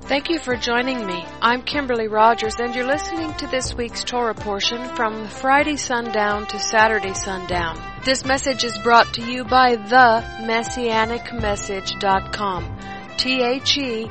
Thank you for joining me. I'm Kimberly Rogers, and you're listening to this week's Torah portion from Friday sundown to Saturday sundown. This message is brought to you by themessianicmessage.com. THE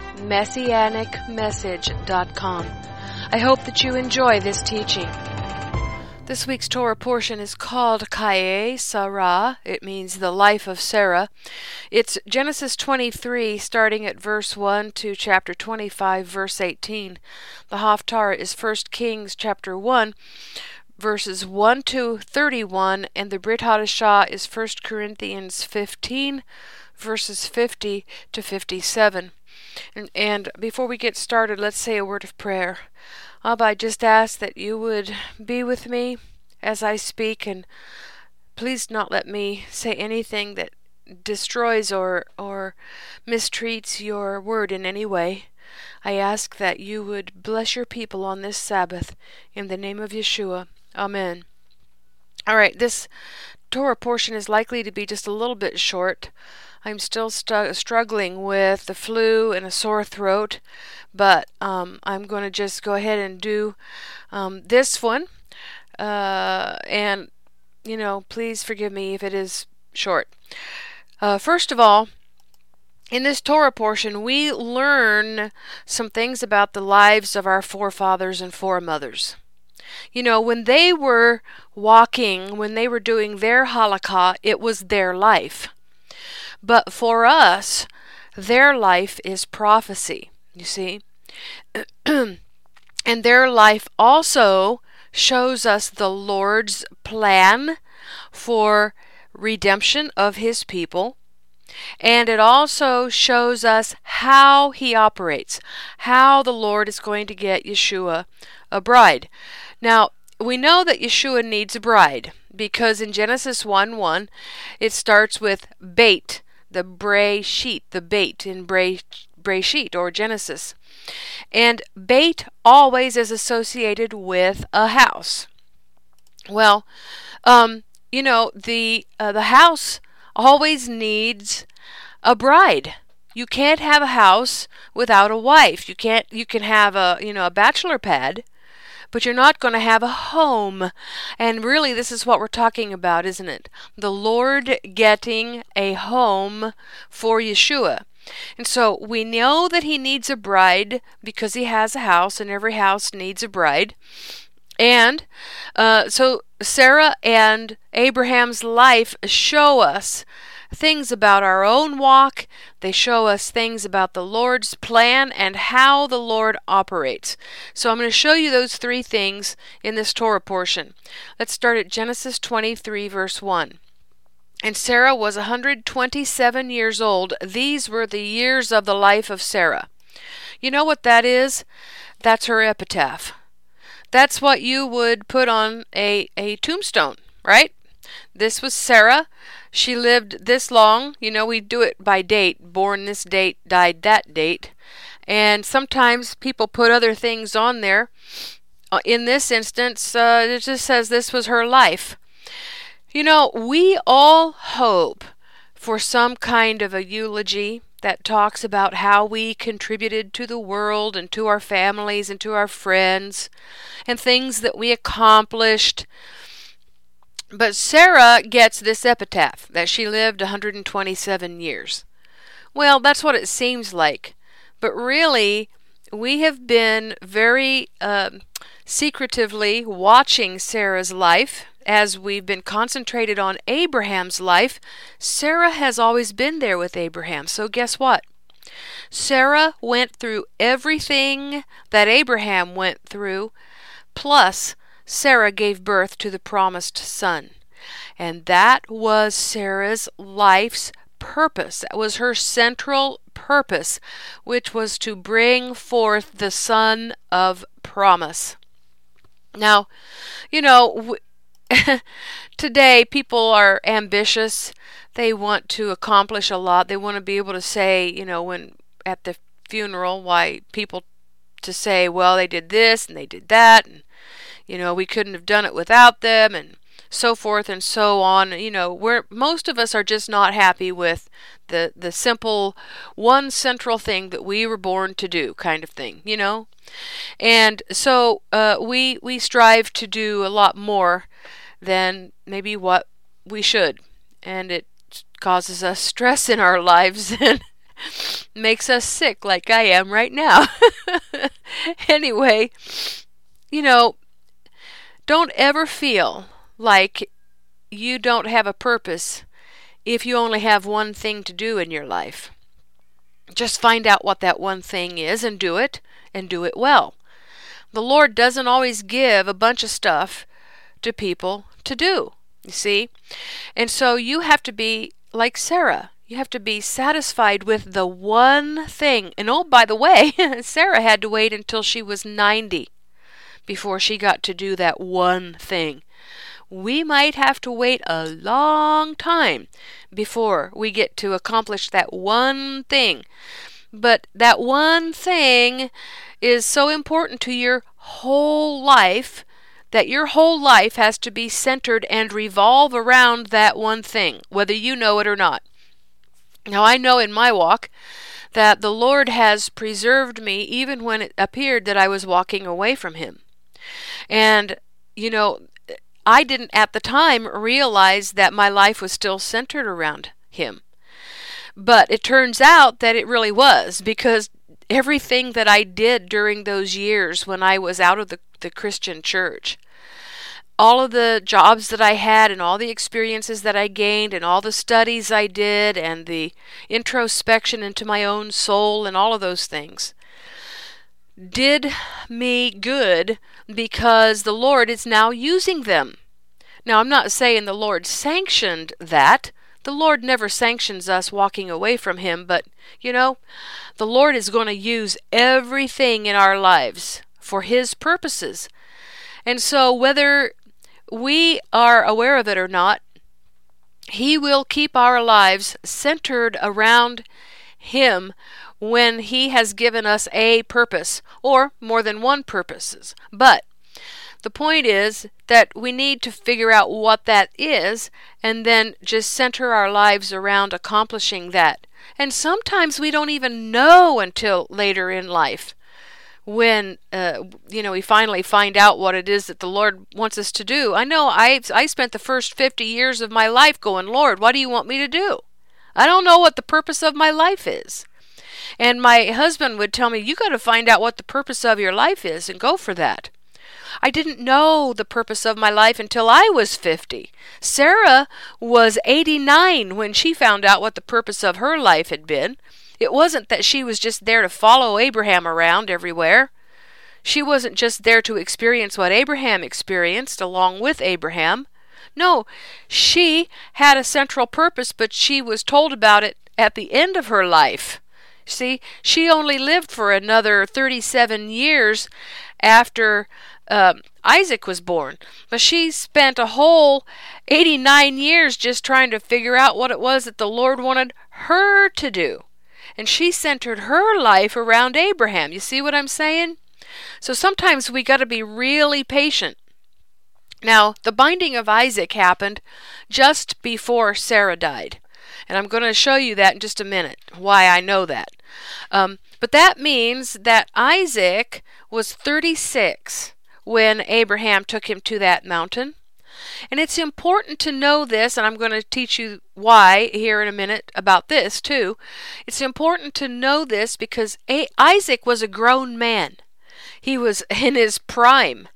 Messianicmessage.com. I hope that you enjoy this teaching. This week's Torah portion is called Chayei Sarah. It means the life of Sarah. It's Genesis 23, starting at verse 1 to chapter 25, verse 18. The Haftarah is 1 Kings chapter 1, verses 1 to 31, and the Brit Hadashah is 1 Corinthians 15, verses 50 to 57. And before we get started, let's say a word of prayer. Abba, I just ask that you would be with me as I speak, and please not let me say anything that destroys or mistreats your word in any way. I ask that you would bless your people on this Sabbath in the name of Yeshua. Amen. All right, this Torah portion is likely to be just a little bit short. I'm still struggling with the flu and a sore throat, but I'm going to just go ahead and do this one. And, please forgive me if it is short. First of all, in this Torah portion, we learn some things about the lives of our forefathers and foremothers. When they were walking, when they were doing their halakha, it was their life. But for us, their life is prophecy, you see. And their life also shows us the Lord's plan for redemption of His people. And it also shows us how He operates, how the Lord is going to get Yeshua a bride. Now, we know that Yeshua needs a bride, because in Genesis 1:1, it starts with bait, the Breshit, the bait in Breshit or Genesis. And bait always is associated with a house. Well, the house always needs a bride. You can't have a house without a wife. You can have a bachelor pad, but you're not going to have a home. And really, this is what we're talking about, isn't it? The Lord getting a home for Yeshua. And so we know that He needs a bride because He has a house, and every house needs a bride. And so Sarah and Abraham's life show us things about our own walk. They show us things about the Lord's plan and how the Lord operates. So I'm going to show you those three things in this Torah portion. Let's start at Genesis 23, verse 1. And Sarah was 127 years old. These were the years of the life of Sarah. You know what that is? That's her epitaph. That's what you would put on a tombstone, right? This was Sarah. She lived this long. We do it by date. Born this date, died that date. And sometimes people put other things on there. In this instance, it just says this was her life. We all hope for some kind of a eulogy that talks about how we contributed to the world and to our families and to our friends and things that we accomplished. But Sarah gets this epitaph that she lived 127 years. Well, that's what it seems like. But really, we have been very secretively watching Sarah's life. As we've been concentrated on Abraham's life, Sarah has always been there with Abraham. So guess what? Sarah went through everything that Abraham went through, plus Sarah gave birth to the promised son. And that was Sarah's life's purpose. That was her central purpose, which was to bring forth the son of promise. Now, today people are ambitious. They want to accomplish a lot. They want to be able to say, when at the funeral, people to say, well, they did this and they did that, and we couldn't have done it without them, and so forth and so on. Most of us are just not happy with the simple one central thing that we were born to do kind of thing. And so we strive to do a lot more than maybe what we should, and it causes us stress in our lives and makes us sick like I am right now. Anyway, don't ever feel like you don't have a purpose if you only have one thing to do in your life. Just find out what that one thing is and do it well. The Lord doesn't always give a bunch of stuff to people to do, you see? And so you have to be like Sarah. You have to be satisfied with the one thing. And oh, by the way, Sarah had to wait until she was 90 before she got to do that one thing. We might have to wait a long time before we get to accomplish that one thing. But that one thing is so important to your whole life that your whole life has to be centered and revolve around that one thing, whether you know it or not. Now, I know in my walk that the Lord has preserved me even when it appeared that I was walking away from Him. And, I didn't at the time realize that my life was still centered around Him. But it turns out that it really was, because everything that I did during those years when I was out of the Christian church, all of the jobs that I had and all the experiences that I gained and all the studies I did and the introspection into my own soul and all of those things did me good because the Lord is now using them. Now, I'm not saying the Lord sanctioned that. The Lord never sanctions us walking away from Him, but, the Lord is going to use everything in our lives for His purposes. And so whether we are aware of it or not, He will keep our lives centered around Him when He has given us a purpose, or more than one purposes. But the point is that we need to figure out what that is and then just center our lives around accomplishing that. And sometimes we don't even know until later in life when we finally find out what it is that the Lord wants us to do. I know I spent the first 50 years of my life going, Lord, what do you want me to do? I don't know what the purpose of my life is. And my husband would tell me, you got to find out what the purpose of your life is and go for that. I didn't know the purpose of my life until I was 50. Sarah was 89 when she found out what the purpose of her life had been. It wasn't that she was just there to follow Abraham around everywhere. She wasn't just there to experience what Abraham experienced along with Abraham. No, she had a central purpose, but she was told about it at the end of her life. See, she only lived for another 37 years after Isaac was born. But she spent a whole 89 years just trying to figure out what it was that the Lord wanted her to do. And she centered her life around Abraham. You see what I'm saying? So sometimes we got to be really patient. Now, the binding of Isaac happened just before Sarah died. And I'm going to show you that in just a minute, why I know that. But that means that Isaac was 36 when Abraham took him to that mountain. And it's important to know this, and I'm going to teach you why here in a minute about this too. It's important to know this because Isaac was a grown man. He was in his prime.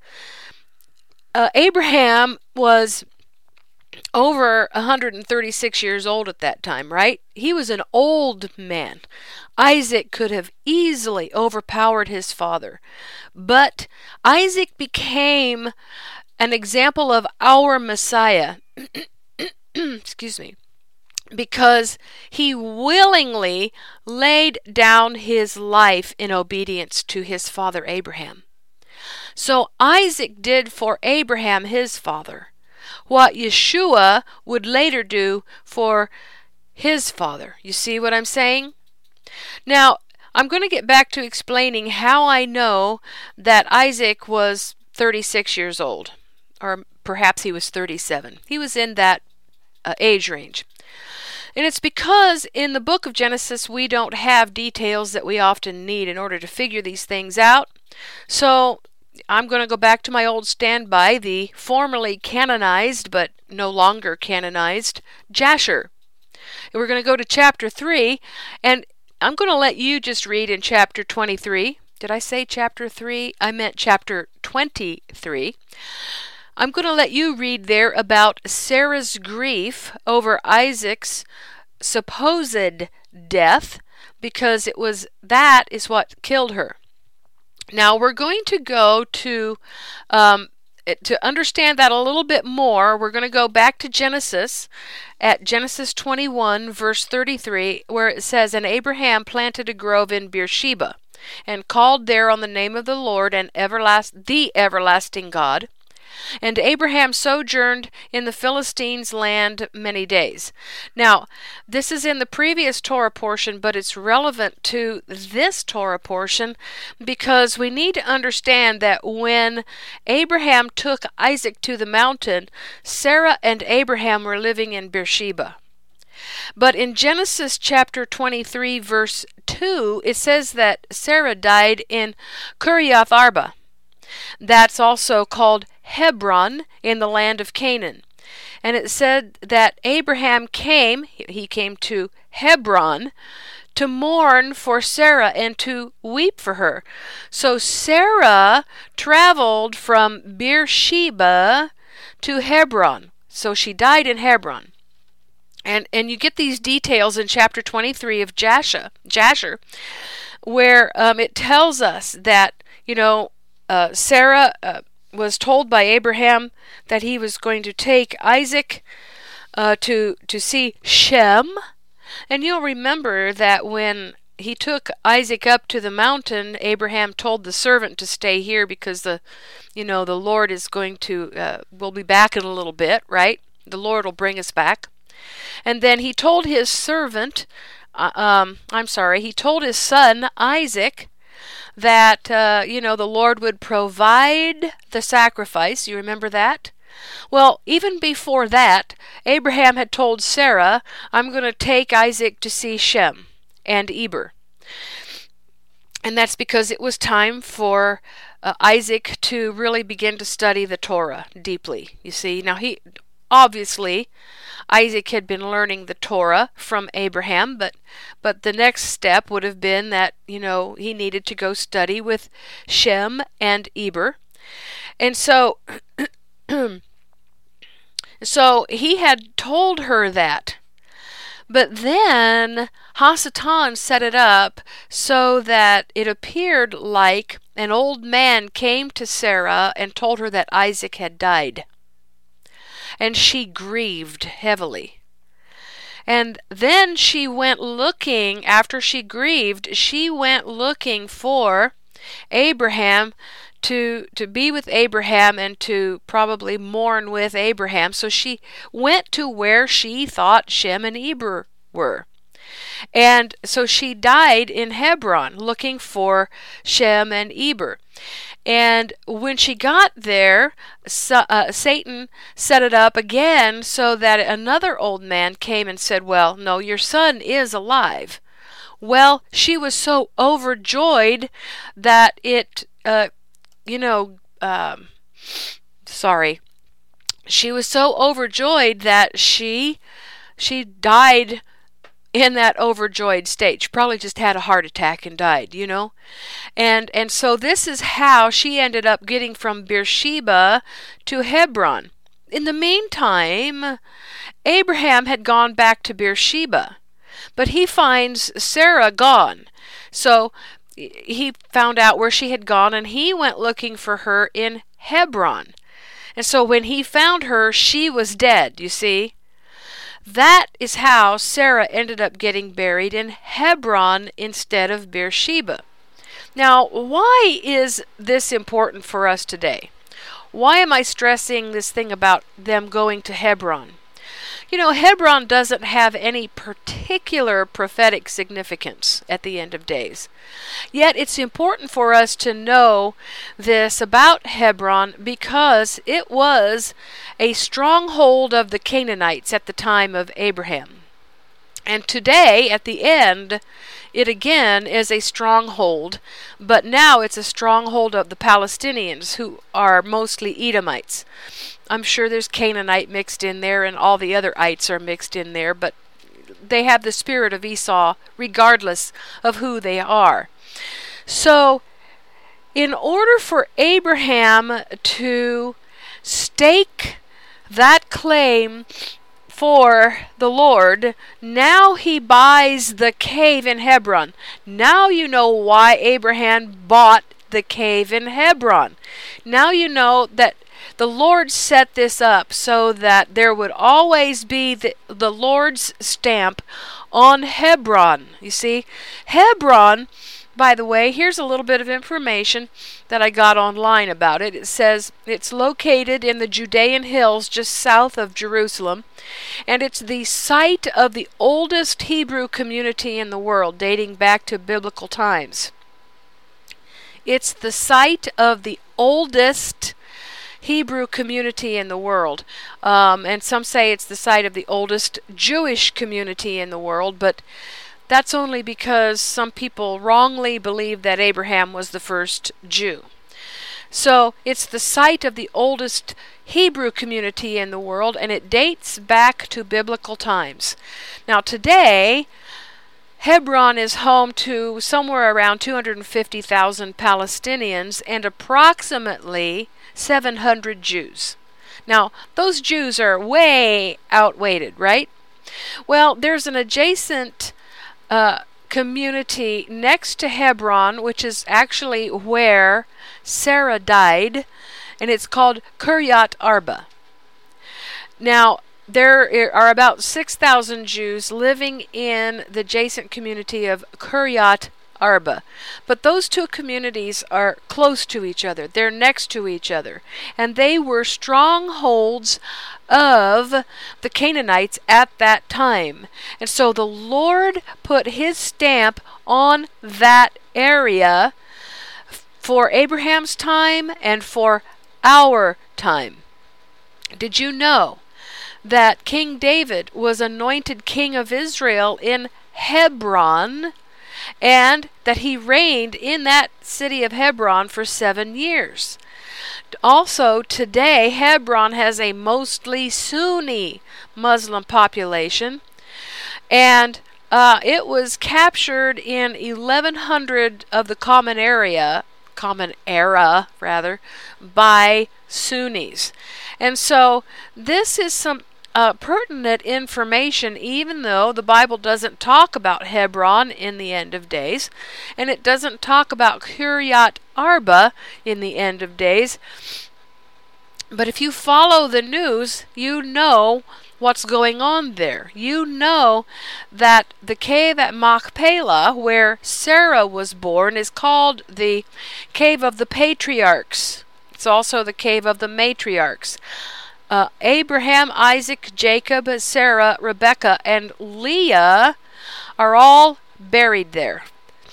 Abraham was over 136 years old at that time, right? He was an old man. Isaac could have easily overpowered his father. But Isaac became an example of our Messiah, excuse me, because he willingly laid down his life in obedience to his father Abraham. So Isaac did for Abraham, his father, what Yeshua would later do for his father. You see what I'm saying? Now, I'm going to get back to explaining how I know that Isaac was 36 years old, or perhaps he was 37. He was in that age range. And it's because in the book of Genesis we don't have details that we often need in order to figure these things out. So I'm going to go back to my old standby, the formerly canonized but no longer canonized Jasher. And we're going to go to chapter 3, and I'm going to let you just read in chapter 23. Did I say chapter 3? I meant chapter 23. I'm going to let you read there about Sarah's grief over Isaac's supposed death, because that is what killed her. Now we're going to go to understand that a little bit more. We're going to go back to Genesis, at Genesis 21 verse 33, where it says, "And Abraham planted a grove in Beersheba, and called there on the name of the Lord, and the everlasting God. And Abraham sojourned in the Philistines' land many days." Now, this is in the previous Torah portion, but it's relevant to this Torah portion because we need to understand that when Abraham took Isaac to the mountain, Sarah and Abraham were living in Beersheba. But in Genesis chapter 23, verse 2, it says that Sarah died in Kiriath Arba. That's also called Hebron in the land of Canaan. And it said that Abraham came to Hebron to mourn for Sarah and to weep for her. So Sarah traveled from Beersheba to Hebron. So she died in Hebron. And you get these details in chapter 23 of Jasher, where it tells us that, Sarah was told by Abraham that he was going to take Isaac to see Shem. And you'll remember that when he took Isaac up to the mountain, Abraham told the servant to stay here because the Lord is going to, we'll be back in a little bit, right? The Lord will bring us back. And then he told his servant, he told his son Isaac that, the Lord would provide the sacrifice. You remember that? Well, even before that, Abraham had told Sarah, "I'm going to take Isaac to see Shem and Eber." And that's because it was time for Isaac to really begin to study the Torah deeply. You see, now Isaac had been learning the Torah from Abraham, but the next step would have been that, he needed to go study with Shem and Eber. And so he had told her that. But then Hasatan set it up so that it appeared like an old man came to Sarah and told her that Isaac had died. And she grieved heavily. And then she went looking, after she grieved, she went looking for Abraham to be with Abraham and to probably mourn with Abraham. So she went to where she thought Shem and Eber were. And so she died in Hebron looking for Shem and Eber. And when she got there, Satan set it up again so that another old man came and said, "Well, no, your son is alive." Well, she was so overjoyed that she was so overjoyed that she died in that overjoyed state. She probably just had a heart attack and died, And so this is how she ended up getting from Beersheba to Hebron. In the meantime, Abraham had gone back to Beersheba, but he finds Sarah gone. So he found out where she had gone, and he went looking for her in Hebron. And so when he found her, she was dead, you see. That is how Sarah ended up getting buried in Hebron instead of Beersheba. Now, why is this important for us today? Why am I stressing this thing about them going to Hebron? Hebron doesn't have any particular prophetic significance at the end of days. Yet it's important for us to know this about Hebron because it was a stronghold of the Canaanites at the time of Abraham. And today, at the end, it again is a stronghold, but now it's a stronghold of the Palestinians, who are mostly Edomites. I'm sure there's Canaanite mixed in there, and all the other ites are mixed in there, but they have the spirit of Esau regardless of who they are. So, in order for Abraham to stake that claim for the Lord, now he buys the cave in Hebron. Now you know why Abraham bought the cave in Hebron. Now you know that the Lord set this up so that there would always be the Lord's stamp on Hebron. You see, Hebron, by the way, here's a little bit of information that I got online about it. It says it's located in the Judean hills just south of Jerusalem, and it's the site of the oldest Hebrew community in the world, dating back to biblical times. It's the site of the oldest Hebrew community in the world. And some say it's the site of the oldest Jewish community in the world, but that's only because some people wrongly believe that Abraham was the first Jew. So it's the site of the oldest Hebrew community in the world, and it dates back to biblical times. Now today, Hebron is home to somewhere around 250,000 Palestinians and approximately 700 Jews. Now, those Jews are way outweighted, right? Well, there's an adjacent community next to Hebron, which is actually where Sarah died, and it's called Kiryat Arba. Now, there are about 6,000 Jews living in the adjacent community of Kiryat Arba. But those two communities are close to each other. They're next to each other. And they were strongholds of the Canaanites at that time. And so the Lord put his stamp on that area for Abraham's time and for our time. Did you know that King David was anointed king of Israel in Hebron, and that he reigned in that city of Hebron for 7 years? Also, today, Hebron has a mostly Sunni Muslim population, and it was captured in 1100 of the common era, by Sunnis. And so this is some pertinent information, even though the Bible doesn't talk about Hebron in the end of days, and it doesn't talk about Kiryat Arba in the end of days. But if you follow the news, you know what's going on there. You know that the cave at Machpelah, where Sarah was born, is called the Cave of the Patriarchs. It's also the Cave of the Matriarchs. Abraham, Isaac, Jacob, Sarah, Rebekah, and Leah are all buried there.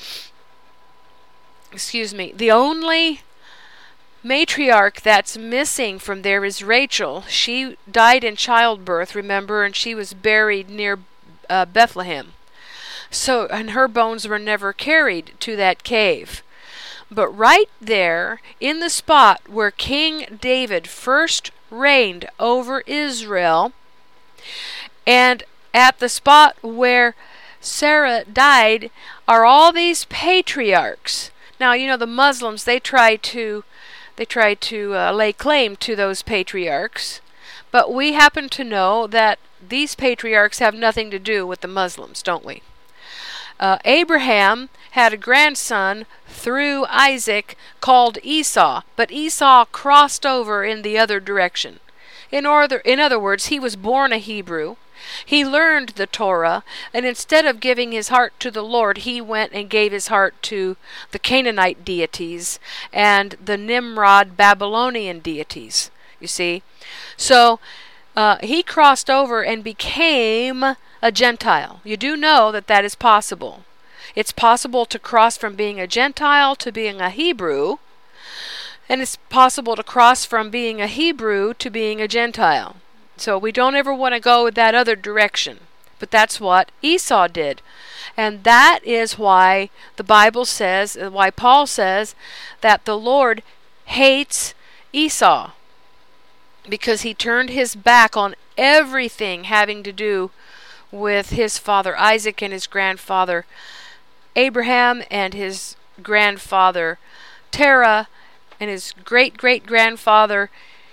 The only matriarch that's missing from there is Rachel. She died in childbirth, remember, and she was buried near Bethlehem. So, and her bones were never carried to that cave. But right there, in the spot where King David first reigned over Israel, and at the spot where Sarah died, are all these patriarchs. Now, you know, the Muslims, they try to lay claim to those patriarchs, but we happen to know that these patriarchs have nothing to do with the Muslims, don't we? Abraham had a grandson through Isaac called Esau, but Esau crossed over in the other direction. In other words, he was born a Hebrew. He learned the Torah, and instead of giving his heart to the Lord, he went and gave his heart to the Canaanite deities and the Nimrod Babylonian deities, you see. So, he crossed over and became a Gentile. You do know that that is possible. It's possible to cross from being a Gentile to being a Hebrew, and it's possible to cross from being a Hebrew to being a Gentile. So we don't ever want to go that other direction. But that's what Esau did. And that is why the Bible says, why Paul says, that the Lord hates Esau. Because he turned his back on everything having to do with his father Isaac and his grandfather Abraham and his grandfather Terah and his great-great-grandfather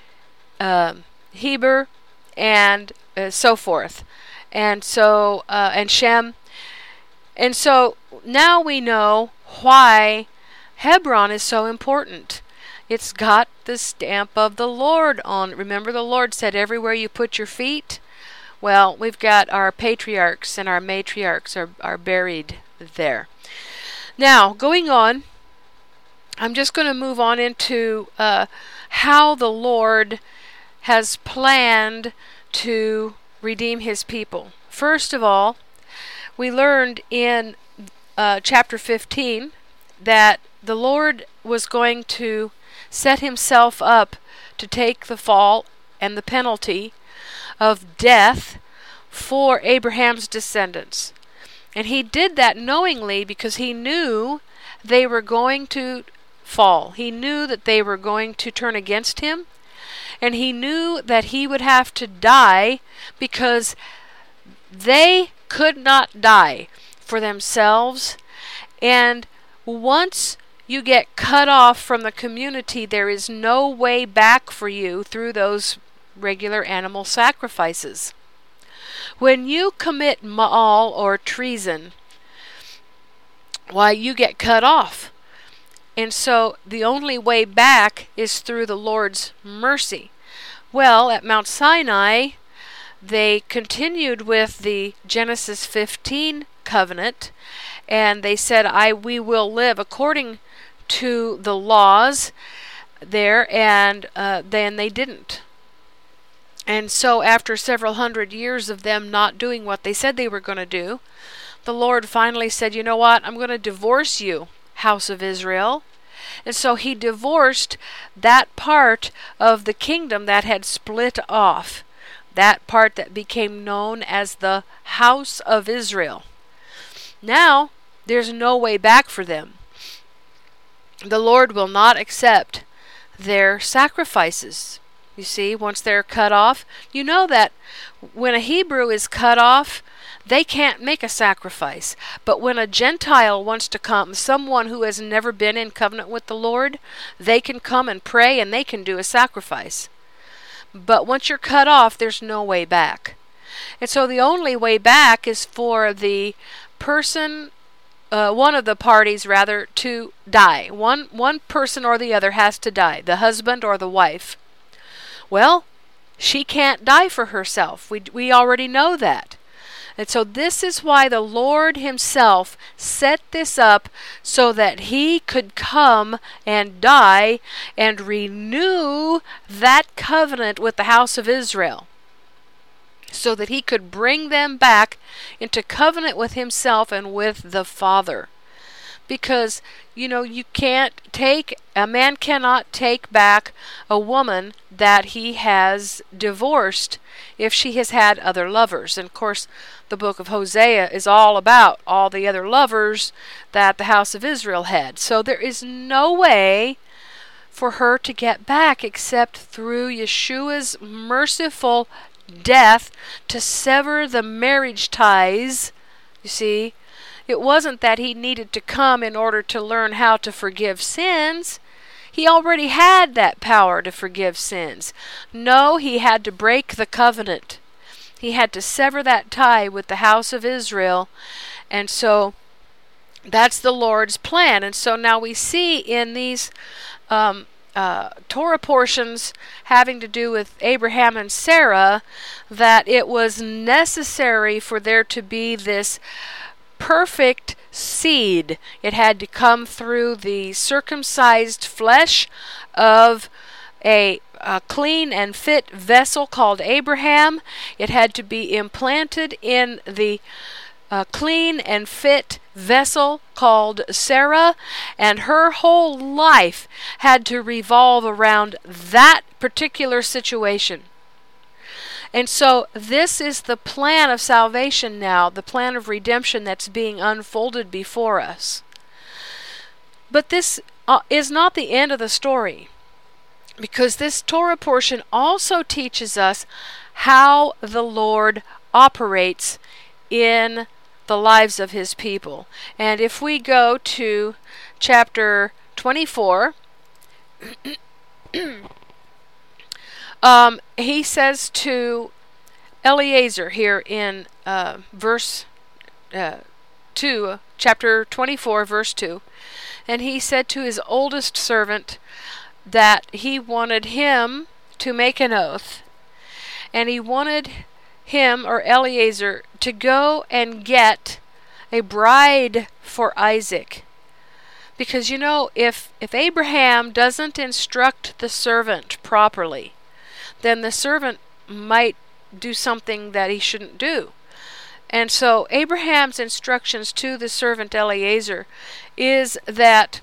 Heber and so forth. And Shem. And so now we know why Hebron is so important. It's got the stamp of the Lord on. Remember, the Lord said, everywhere you put your feet. Well, we've got our patriarchs and our matriarchs are buried there. Now, going on, I'm just going to move on into how the Lord has planned to redeem his people. First of all, we learned in chapter 15 that the Lord was going to set himself up to take the fall and the penalty of death for Abraham's descendants. And he did that knowingly because he knew they were going to fall. He knew that they were going to turn against him. And he knew that he would have to die because they could not die for themselves. And once you get cut off from the community, there is no way back for you through those regular animal sacrifices. When you commit ma'al or treason, why, you get cut off. And so the only way back is through the Lord's mercy. Well, at Mount Sinai, they continued with the Genesis 15 covenant, and they said, we will live according to the laws there, and then they didn't. And so after several hundred years of them not doing what they said they were going to do, the Lord finally said, you know what, I'm going to divorce you, house of Israel. And so he divorced that part of the kingdom that had split off, that part that became known as the house of Israel. Now, there's no way back for them. The Lord will not accept their sacrifices. You see, once they're cut off, you know that when a Hebrew is cut off, they can't make a sacrifice. But when a Gentile wants to come, someone who has never been in covenant with the Lord, they can come and pray and they can do a sacrifice. But once you're cut off, there's no way back. And so the only way back is for the person, one of the parties rather, to die. One person or the other has to die, the husband or the wife. Well, she can't die for herself. We already know that. And so this is why the Lord himself set this up so that he could come and die and renew that covenant with the house of Israel, so that he could bring them back into covenant with himself and with the Father. Because, you know, a man cannot take back a woman that he has divorced if she has had other lovers. And of course, the book of Hosea is all about all the other lovers that the house of Israel had. So there is no way for her to get back except through Yeshua's merciful death to sever the marriage ties. You see, it wasn't that he needed to come in order to learn how to forgive sins. He already had that power to forgive sins. No, he had to break the covenant. He had to sever that tie with the house of Israel. And so that's the Lord's plan. And so now we see in these Torah portions having to do with Abraham and Sarah that it was necessary for there to be this perfect seed. It had to come through the circumcised flesh of a a clean and fit vessel called Abraham. It had to be implanted in the clean and fit vessel called Sarah, and her whole life had to revolve around that particular situation. And so this is the plan of salvation now, the plan of redemption that's being unfolded before us. But this is not the end of the story, because this Torah portion also teaches us how the Lord operates in the lives of his people. And if we go to chapter 24, he says to Eliezer here in verse 2, chapter 24, verse 2, and he said to his oldest servant that he wanted him to make an oath, and he wanted him, or Eliezer, to go and get a bride for Isaac. Because if Abraham doesn't instruct the servant properly, then the servant might do something that he shouldn't do. And so Abraham's instructions to the servant Eliezer is that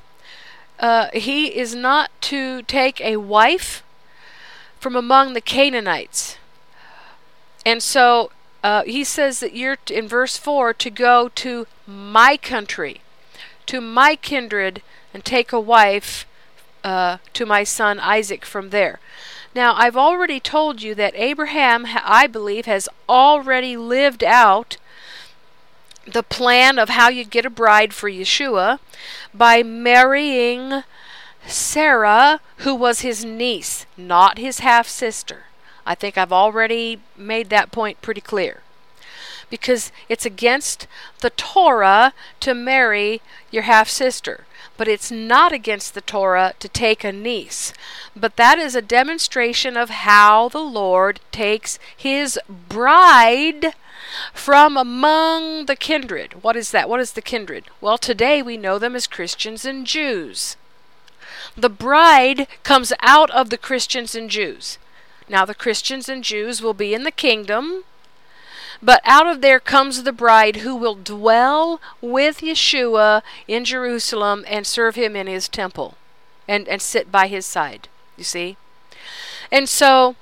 he is not to take a wife from among the Canaanites. And so he says that you're, in verse 4, to go to my country, to my kindred, and take a wife to my son Isaac from there. Now, I've already told you that Abraham, I believe, has already lived out the plan of how you get a bride for Yeshua by marrying Sarah, who was his niece, not his half-sister. I think I've already made that point pretty clear. Because it's against the Torah to marry your half-sister. But it's not against the Torah to take a niece. But that is a demonstration of how the Lord takes his bride from among the kindred. What is that? What is the kindred? Well, today we know them as Christians and Jews. The bride comes out of the Christians and Jews. Now the Christians and Jews will be in the kingdom, but out of there comes the bride who will dwell with Yeshua in Jerusalem and serve him in his temple and sit by his side, you see. And so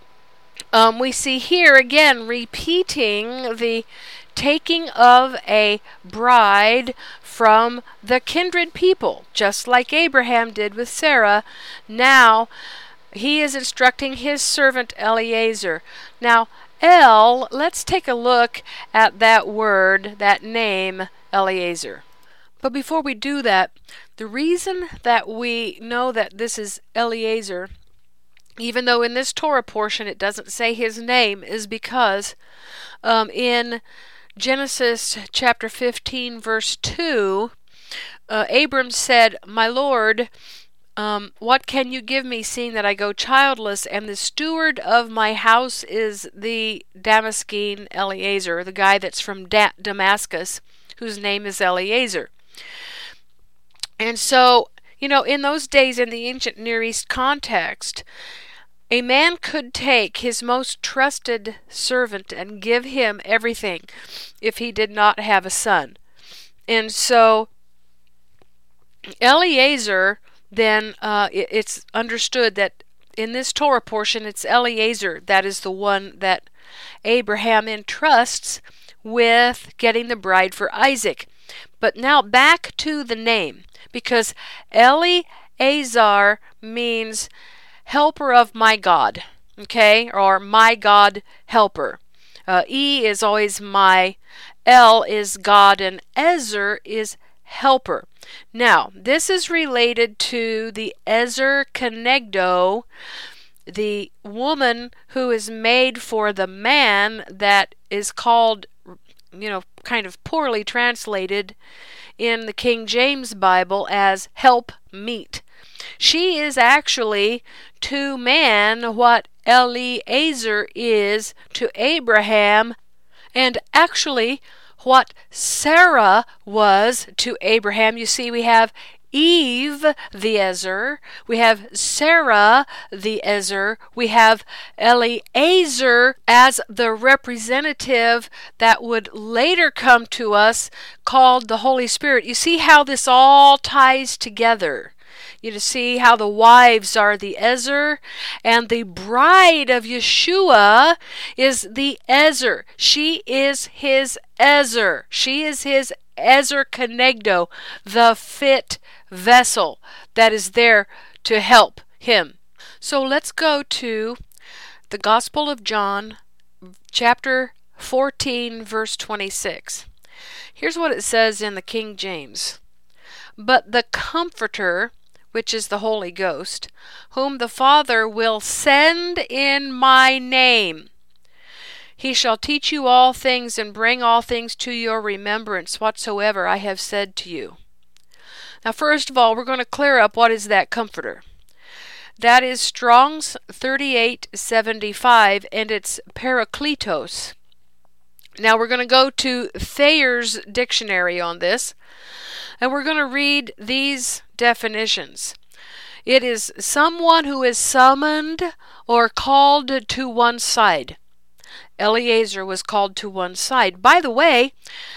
we see here again repeating the taking of a bride from the kindred people, just like Abraham did with Sarah. Now he is instructing his servant Eliezer. Now, let's take a look at that word, that name, Eliezer. But before we do that, the reason that we know that this is Eliezer, even though in this Torah portion it doesn't say his name, is because in Genesis chapter 15, verse 2, Abram said, "My Lord, what can you give me, seeing that I go childless, and the steward of my house is the Damascene Eliezer," the guy that's from Damascus, whose name is Eliezer. And so, in those days, in the ancient Near East context, a man could take his most trusted servant and give him everything if he did not have a son. And so, Eliezer, then it's understood that in this Torah portion, it's Eliezer that is the one that Abraham entrusts with getting the bride for Isaac. But now back to the name, because Eliezer means helper of my God, okay, or my God helper. E is always my, L is God, and Ezer is helper. Now, this is related to the Ezer Kenegdo, the woman who is made for the man, that is called, kind of poorly translated in the King James Bible as help meet. She is actually to man what Eliezer is to Abraham, and actually what Sarah was to Abraham. You see, we have Eve the Ezer, we have Sarah the Ezer, we have Eliezer as the representative that would later come to us called the Holy Spirit. You see how this all ties together. You see how the wives are the Ezer, and the bride of Yeshua is the Ezer. She is his Ezer. She is his Ezer Kenegdo, the fit vessel that is there to help him. So let's go to the Gospel of John, chapter 14, verse 26. Here's what it says in the King James. But the Comforter, which is the Holy Ghost, whom the Father will send in my name, he shall teach you all things and bring all things to your remembrance whatsoever I have said to you. Now, first of all, we're going to clear up what is that Comforter. That is Strong's 3875, and it's Parakletos. Now, we're going to go to Thayer's dictionary on this, and we're going to read these definitions. It is someone who is summoned or called to one side. Eliezer was called to one side. By the way,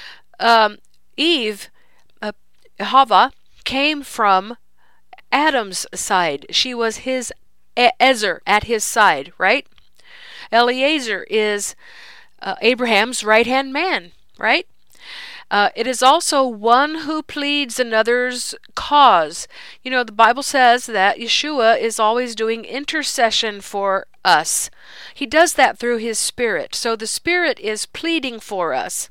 Eve, Hava, came from Adam's side. She was his Ezer, at his side, right? Eliezer is Abraham's right-hand man, right? It is also one who pleads another's cause. You know, the Bible says that Yeshua is always doing intercession for us. He does that through his Spirit. So the Spirit is pleading for us.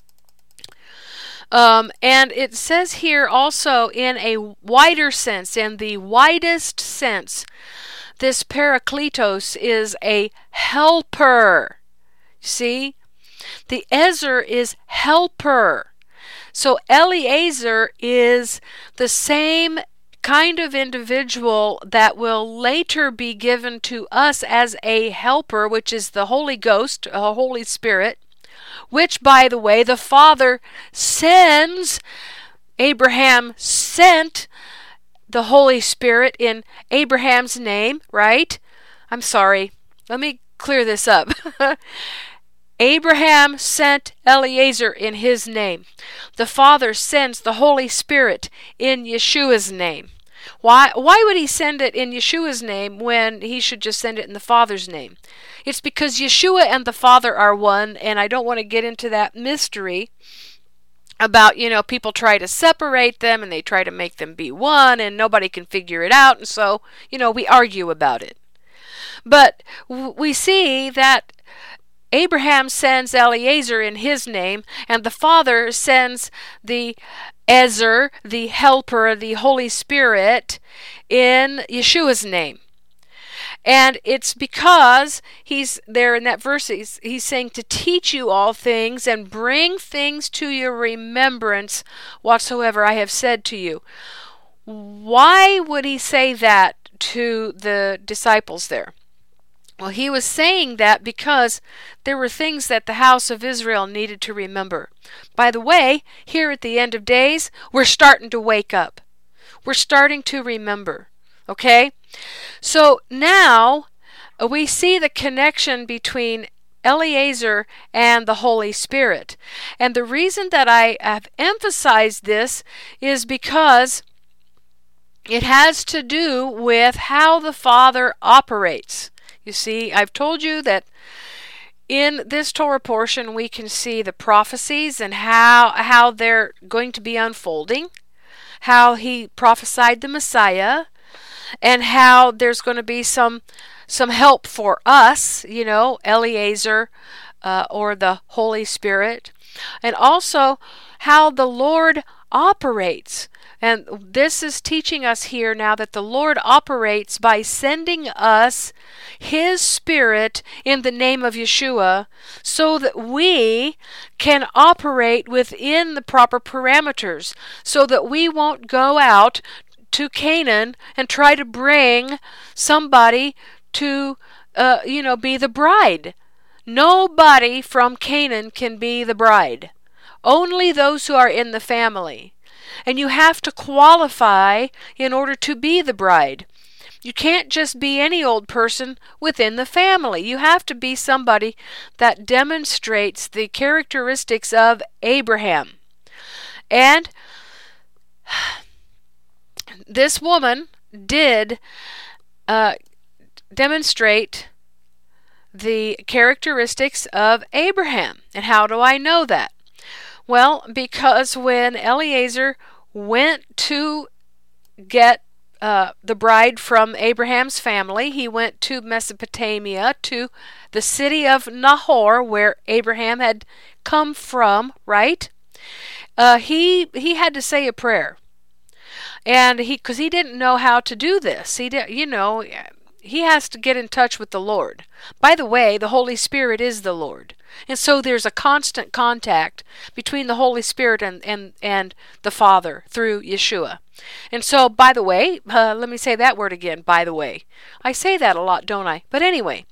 And it says here also in a wider sense, in the widest sense, this Parakletos is a helper. See? The Ezer is helper. So Eliezer is the same kind of individual that will later be given to us as a helper, which is the Holy Ghost, a Holy Spirit, which, by the way, the Father sends. Abraham sent the Holy Spirit in Abraham's name, right? I'm sorry. Let me clear this up. Abraham sent Eliezer in his name. The Father sends the Holy Spirit in Yeshua's name. Why would he send it in Yeshua's name when he should just send it in the Father's name? It's because Yeshua and the Father are one, and I don't want to get into that mystery about, people try to separate them and they try to make them be one and nobody can figure it out, and so, we argue about it. But we see that Abraham sends Eliezer in his name, and the Father sends the Ezer, the helper, the Holy Spirit, in Yeshua's name. And it's because he's there in that verse, he's saying to teach you all things and bring things to your remembrance whatsoever I have said to you. Why would he say that to the disciples there? Well, he was saying that because there were things that the house of Israel needed to remember. By the way, here at the end of days, we're starting to wake up. We're starting to remember. Okay? So now we see the connection between Eliezer and the Holy Spirit. And the reason that I have emphasized this is because it has to do with how the Father operates. You see, I've told you that in this Torah portion we can see the prophecies and how they're going to be unfolding, how he prophesied the Messiah, and how there's going to be some help for us, Eliezer or the Holy Spirit, and also how the Lord operates. And this is teaching us here now that the Lord operates by sending us His Spirit in the name of Yeshua so that we can operate within the proper parameters, so that we won't go out to Canaan and try to bring somebody to, be the bride. Nobody from Canaan can be the bride. Only those who are in the family. And you have to qualify in order to be the bride. You can't just be any old person within the family. You have to be somebody that demonstrates the characteristics of Abraham. And this woman did demonstrate the characteristics of Abraham. And how do I know that? Well, because when Eliezer went to get the bride from Abraham's family, he went to Mesopotamia, to the city of Nahor, where Abraham had come from, right? He had to say a prayer. And because he didn't know how to do this. He has to get in touch with the Lord. By the way, the Holy Spirit is the Lord. And so there's a constant contact between the Holy Spirit and the Father through Yeshua. And so, by the way, let me say that word again, by the way. I say that a lot, don't I? But anyway,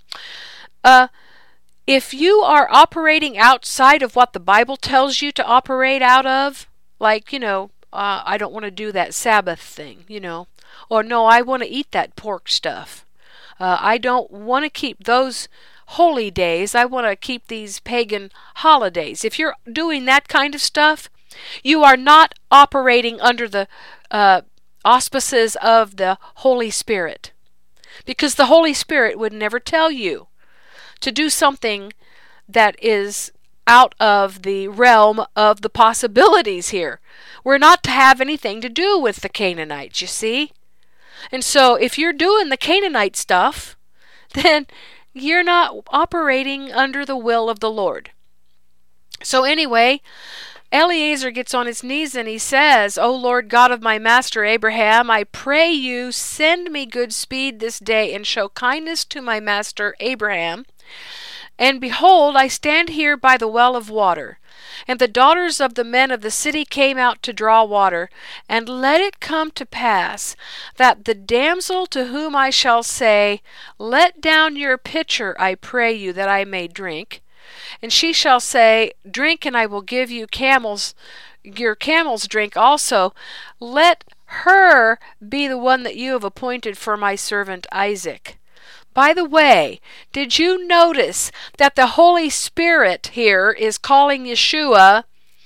if you are operating outside of what the Bible tells you to operate out of, like, I don't want to do that Sabbath thing, or no, I want to eat that pork stuff. I don't want to keep those holy days. I want to keep these pagan holidays. If you're doing that kind of stuff, you are not operating under the auspices of the Holy Spirit. Because the Holy Spirit would never tell you to do something that is out of the realm of the possibilities here. We're not to have anything to do with the Canaanites, you see? And so if you're doing the Canaanite stuff, then you're not operating under the will of the Lord. So anyway, Eliezer gets on his knees and he says, O Lord God of my master Abraham, I pray you send me good speed this day and show kindness to my master Abraham. And behold, I stand here by the well of water. And the daughters of the men of the city came out to draw water. And let it come to pass that the damsel to whom I shall say, Let down your pitcher, I pray you, that I may drink. And she shall say, Drink, and I will give you your camels drink also. Let her be the one that you have appointed for my servant Isaac. By the way, did you notice that the Holy Spirit here is calling Yeshua,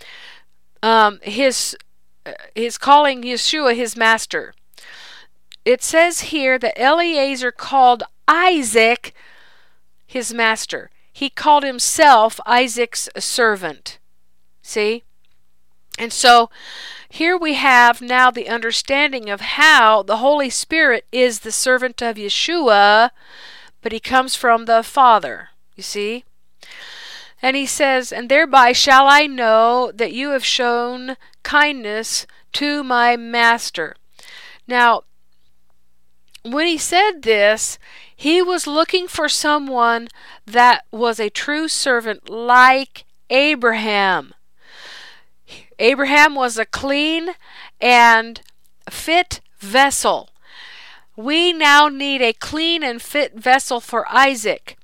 is calling Yeshua his master? It says here that Eliezer called Isaac his master. He called himself Isaac's servant. See? And so here we have now the understanding of how the Holy Spirit is the servant of Yeshua, but he comes from the Father, you see? And he says, And thereby shall I know that you have shown kindness to my master. Now, when he said this, he was looking for someone that was a true servant like Abraham. Abraham was a clean and fit vessel. We now need a clean and fit vessel for Isaac.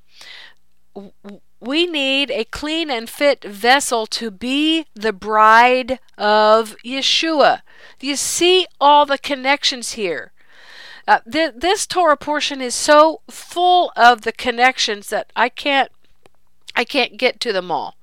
We need a clean and fit vessel to be the bride of Yeshua. You see all the connections here. This Torah portion is so full of the connections that I can't get to them all.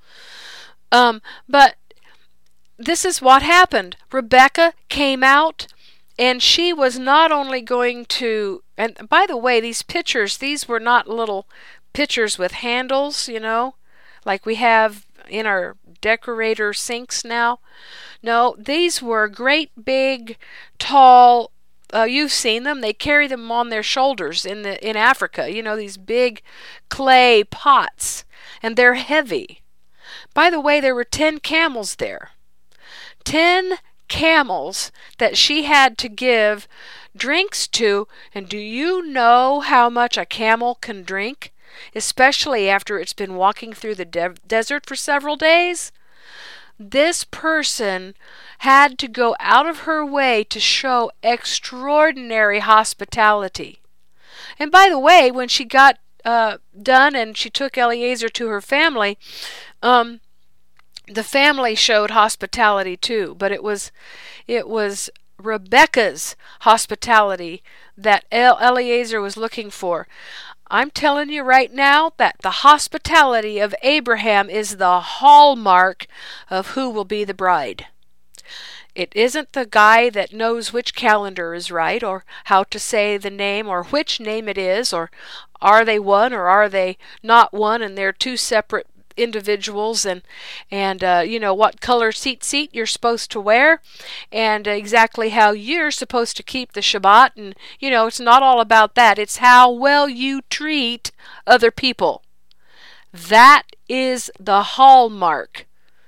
But this is what happened. Rebecca came out, and she was not only going to, and by the way, these pitchers, these were not little pitchers with handles, like we have in our decorator sinks now. No, these were great big, tall, you've seen them, they carry them on their shoulders in Africa, these big clay pots, and they're heavy. By the way, there were 10 camels there. 10 camels that she had to give drinks to, and do you know how much a camel can drink, especially after it's been walking through the desert for several days? This person had to go out of her way to show extraordinary hospitality. And by the way, when she got done and she took Eliezer to her family, The family showed hospitality too, but it was Rebecca's hospitality that Eliezer was looking for. I'm telling you right now that the hospitality of Abraham is the hallmark of who will be the bride. It isn't the guy that knows which calendar is right, or how to say the name, or which name it is, or are they one or are they not one, and they're two separate individuals, and what color seat you're supposed to wear, and exactly how you're supposed to keep the Shabbat, and it's not all about that. It's how well you treat other people. That is the hallmark.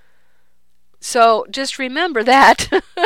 So just remember that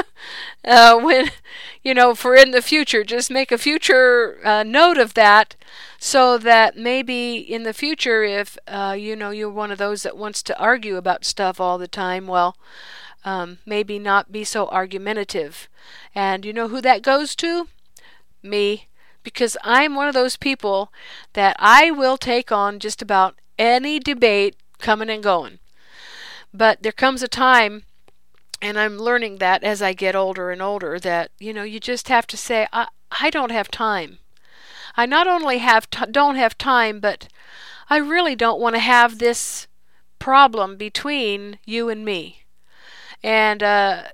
when, for in the future, just make a future note of that, so that maybe in the future, if, you're one of those that wants to argue about stuff all the time, well, maybe not be so argumentative. And you know who that goes to? Me. Because I'm one of those people that I will take on just about any debate coming and going. But there comes a time, and I'm learning that as I get older and older, that, you just have to say, I don't have time. I not only don't have time, but I really don't want to have this problem between you and me. And, I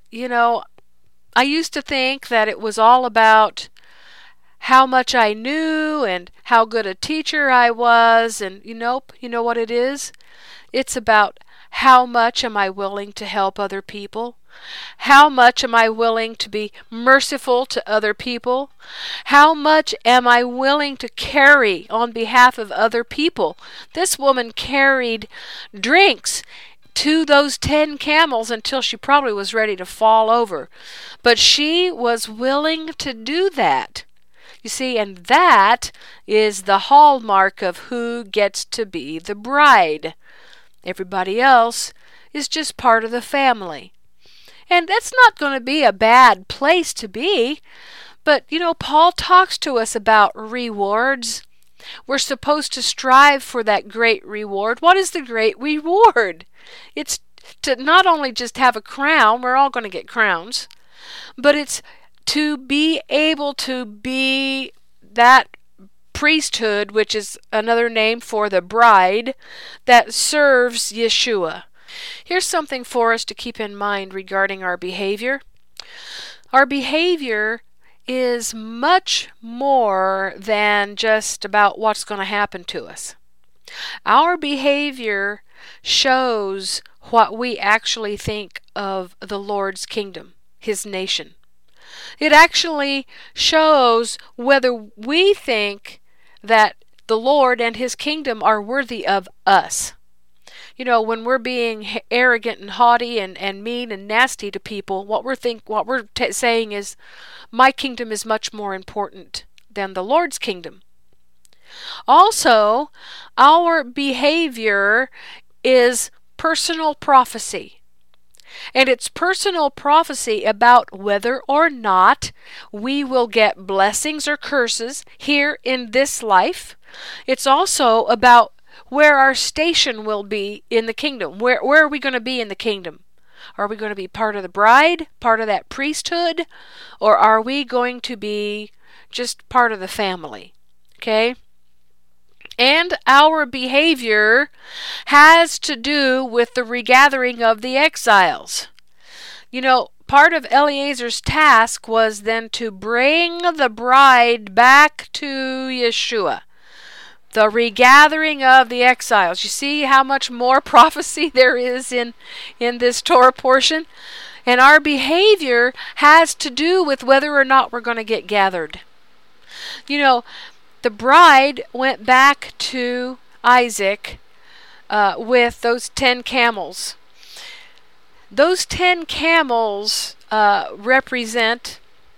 used to think that it was all about how much I knew and how good a teacher I was, and nope, you know what it is? It's about how much am I willing to help other people? How much am I willing to be merciful to other people? How much am I willing to carry on behalf of other people? This woman carried drinks to those 10 camels until she probably was ready to fall over. But she was willing to do that. You see, and that is the hallmark of who gets to be the bride. Everybody else is just part of the family. And that's not going to be a bad place to be. But, Paul talks to us about rewards. We're supposed to strive for that great reward. What is the great reward? It's to not only just have a crown, we're all going to get crowns, but it's to be able to be that priesthood, which is another name for the bride, that serves Yeshua. Here's something for us to keep in mind regarding our behavior. Our behavior is much more than just about what's going to happen to us. Our behavior shows what we actually think of the Lord's kingdom, His nation. It actually shows whether we think that the Lord and His kingdom are worthy of us. When we're being arrogant and haughty and mean and nasty to people, what we're saying is, my kingdom is much more important than the Lord's kingdom. Also, our behavior is personal prophecy. And it's personal prophecy about whether or not we will get blessings or curses here in this life. It's also about where our station will be in the kingdom. Where are we going to be in the kingdom? Are we going to be part of the bride, part of that priesthood, or are we going to be just part of the family? Okay? And our behavior has to do with the regathering of the exiles. Part of Eliezer's task was then to bring the bride back to Yeshua. The regathering of the exiles. You see how much more prophecy there is in this Torah portion? And our behavior has to do with whether or not we're going to get gathered. The bride went back to Isaac with those 10 camels. Those 10 camels represent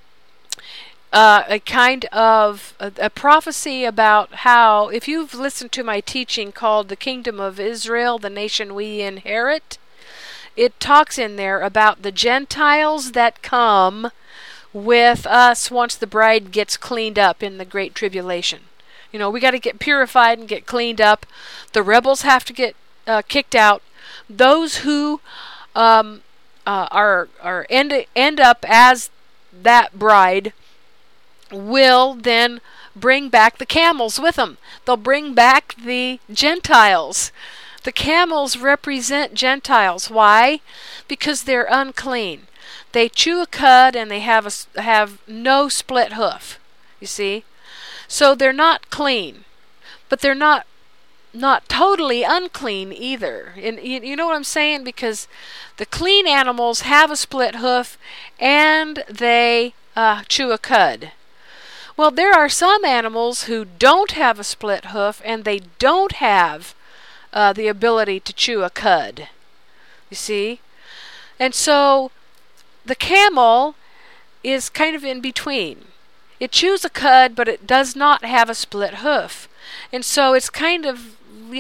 a kind of a prophecy about how, if you've listened to my teaching called The Kingdom of Israel, the Nation We Inherit, it talks in there about the Gentiles that come with us once the bride gets cleaned up in the Great Tribulation. We got to get purified and get cleaned up. The rebels have to get kicked out. Those who are end up as that bride will then bring back the camels with them. They'll bring back the Gentiles. The camels represent Gentiles. Why? Because they're unclean. They chew a cud and they have no split hoof. You see? So they're not clean. But they're not totally unclean either. And you know what I'm saying? Because the clean animals have a split hoof and they chew a cud. Well, there are some animals who don't have a split hoof and they don't have the ability to chew a cud. You see? And so the camel is kind of in between. It chews a cud, but it does not have a split hoof. And so it's kind of,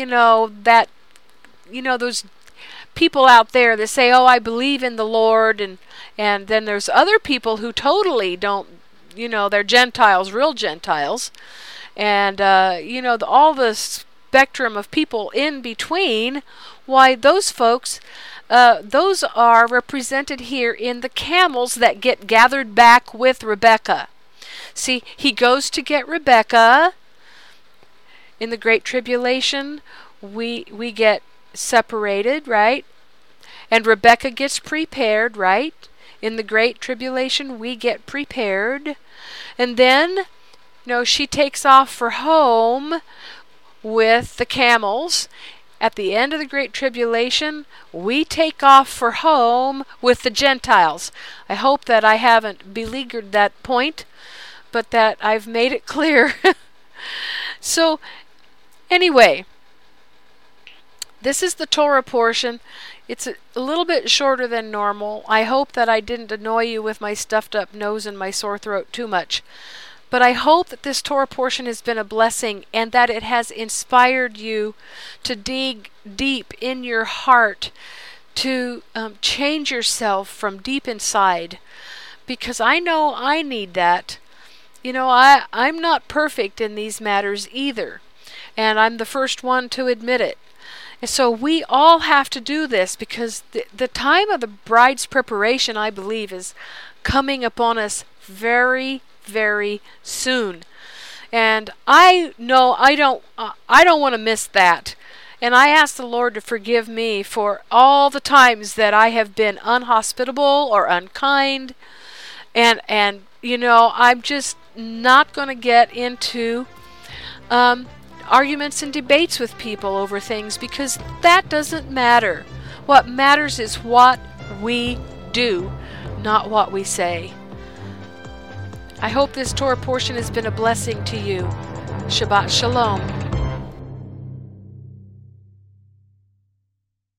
those people out there that say, oh, I believe in the Lord, and then there's other people who totally don't, they're Gentiles, real Gentiles, and, all the spectrum of people in between, why those folks, those are represented here in the camels that get gathered back with Rebekah. See, he goes to get Rebekah. In the Great Tribulation, we get separated, right? And Rebekah gets prepared, right? In the Great Tribulation, we get prepared. And then, she takes off for home with the camels. At the end of the Great Tribulation, we take off for home with the Gentiles. I hope that I haven't beleaguered that point, but that I've made it clear. So, anyway, this is the Torah portion. It's a little bit shorter than normal. I hope that I didn't annoy you with my stuffed up nose and my sore throat too much. But I hope that this Torah portion has been a blessing and that it has inspired you to dig deep in your heart, to change yourself from deep inside. Because I know I need that. I'm not perfect in these matters either. And I'm the first one to admit it. And so we all have to do this because the time of the bride's preparation, I believe, is coming upon us very, very soon. And I know I don't want to miss that. And I ask the Lord to forgive me for all the times that I have been unhospitable or unkind. And I'm just not going to get into arguments and debates with people over things because that doesn't matter. What matters is what we do, not what we say. I hope this Torah portion has been a blessing to you. Shabbat Shalom.